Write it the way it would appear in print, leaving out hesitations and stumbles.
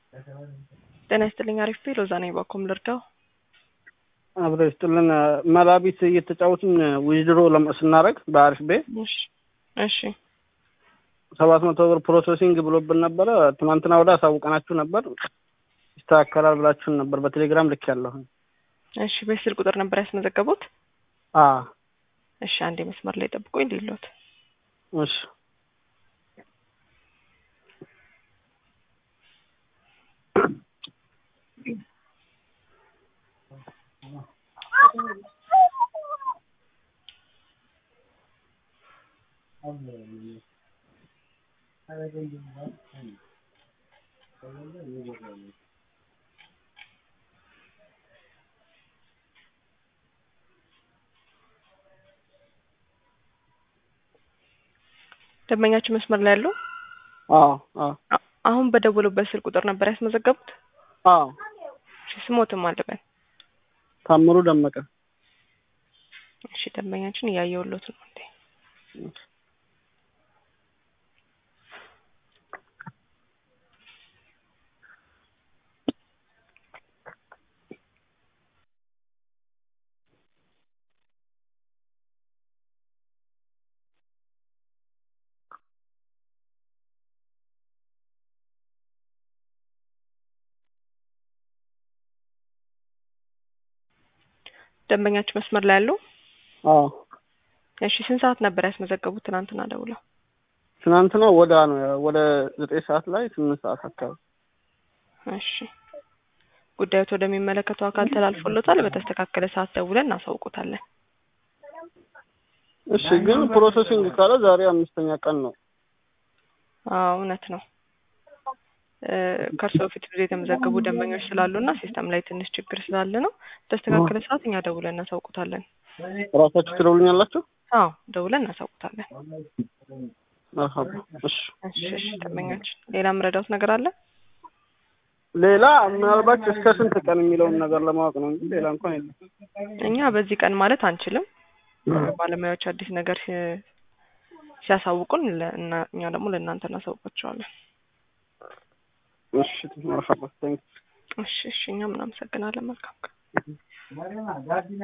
ጤና ይስጥልኝ አሪፍ ሎዛ ነኝ ባኮም ልርዳው አብረ ይስጥልን መላቢት እየተጫወትን ዊዝድሮ ስናደርግ በአሪፍ ቤ እሺ 700 ብር ፕሮሰሲንግ ብሎብን ነበር ትናንትና ወደ አሳውቀናችሁ ነበር ይስተካከላል ብላችሁን ነበር በቴሌግራም ልክ ያለው እሺ በስልክ ቁጥር ነበር ያስመዘገቡት እሺ አንዴ መስመር ላይ ጠብቁኝ እንዲሉት እሺ ደመኛችሁ መስመር ላይ ያለው አሁን በደወሉበት ስልክ ቁጥር ነበር ያስመዘገቡት እሺ ስሞትም አለበት ታምሩ ደመቀ እሺ ደመኛችን ያያዩሉት ነው እንዴ ደመኛችሁ መስመር ላይ ያለው እሺ ስንት ሰዓት ነበር ያስመዘገቡት ትናንትና ደውለው ትናንትና ወደ 9 ሰዓት ላይ 8 ሰዓት አካባቢ እሺ ጉዳዩት ወደሚመለከተው አካል ተላልፎለታል በተስተካከለ ሰዓት ደውለን እናሳውቁታለን እሺ ግን ፕሮሰሲንግ ካለ ዛሬ 5ኛ ቀን ነው እውነት ነው ከርሶ ፊት ብዙ የተመዘገቡ ደንበኞች ስላሉና ሲስተም ላይ ትንሽ ችግር ስላለ ነው ተስተካከለ ሰዓት እኛ ደውለን እናሳውቁታለን ራሳችሁ ትደውሉኛላችሁ ደውለን እናሳውቁታለን መርሐባ እሺ ደንበኛችን ሌላ ምረዳውት ነገር አለ ሌላ ምናልባት እስከ ስንት ቀን የሚለውን ነገር ለማወቅ ነው እንጂ ሌላ እንኳን የለም እኛ በዚህ ቀን ማለት አንችልም ባለሙያዎች አዲስ ነገር ሲያሳውቁን እኛ ደግሞ ለእናንተ እናሳውቃቸዋለን እሺ መርሐባ እሺ እኛም እናመሰግናለን መልካም